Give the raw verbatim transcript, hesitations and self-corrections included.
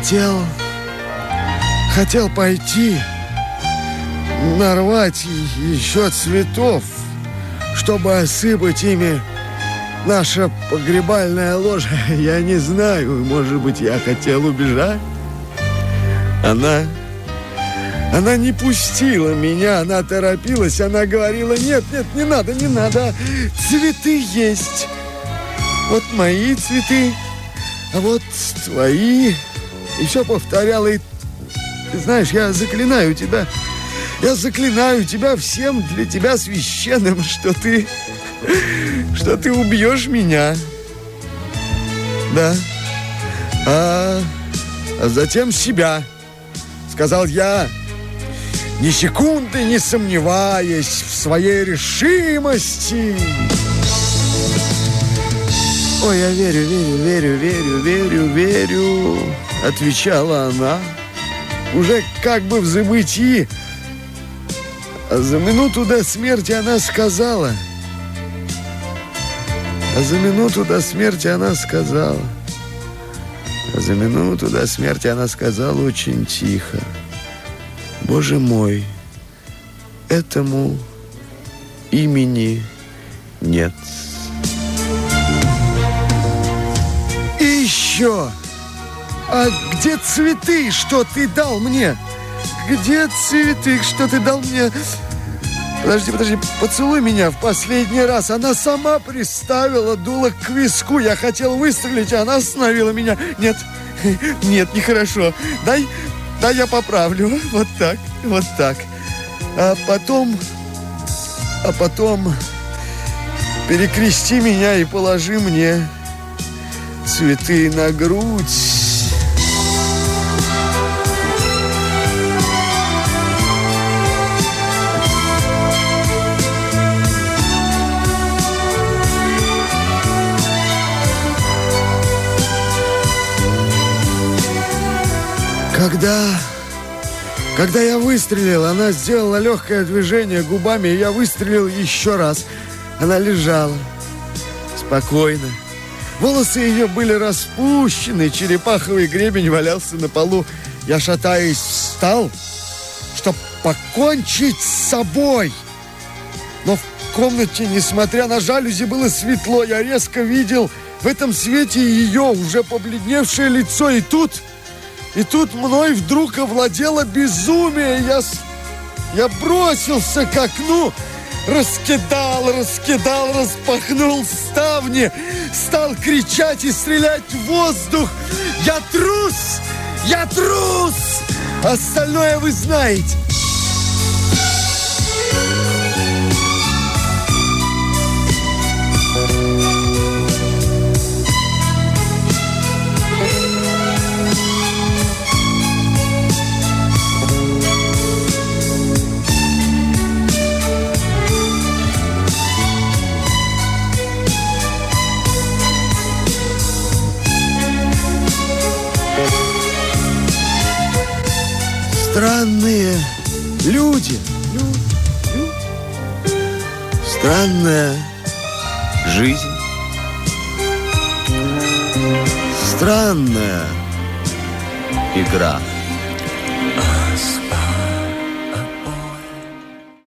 хотел, хотел пойти нарвать еще цветов, чтобы осыпать ими наше погребальное ложе. Я не знаю, может быть, я хотел убежать. Она... Она не пустила меня, она торопилась, она говорила: нет, нет, не надо, не надо, цветы есть. Вот мои цветы, а вот твои. И все повторяла. И ты знаешь, я заклинаю тебя, я заклинаю тебя всем для тебя священным, что ты, что ты убьешь меня. Да. А, а затем себя. Сказал я, ни секунды не сомневаясь в своей решимости. Ой, я верю, верю, верю, верю, верю, верю, отвечала она, уже как бы в забытии. А за минуту до смерти она сказала, а за минуту до смерти она сказала, а за минуту до смерти она сказала очень тихо: Боже мой, этому имени нет. И еще, а где цветы, что ты дал мне? Где цветы, что ты дал мне? Подожди, подожди, поцелуй меня в последний раз. Она сама приставила дуло к виску. Я хотел выстрелить, а она остановила меня. Нет, нет, нехорошо. Дай... Да, я поправлю. Вот так, вот так. А потом... А потом... Перекрести меня и положи мне цветы на грудь. Когда, когда я выстрелил, она сделала легкое движение губами, и я выстрелил еще раз. Она лежала спокойно. Волосы ее были распущены, черепаховый гребень валялся на полу. Я, шатаясь, встал, чтобы покончить с собой. Но в комнате, несмотря на жалюзи, было светло. Я резко видел в этом свете ее уже побледневшее лицо. И тут... И тут мной вдруг овладело безумие. Я, я бросился к окну, раскидал, раскидал, распахнул ставни, стал кричать и стрелять в воздух. Я трус! Я трус! Остальное вы знаете. Странные люди. Странная жизнь. Странная игра.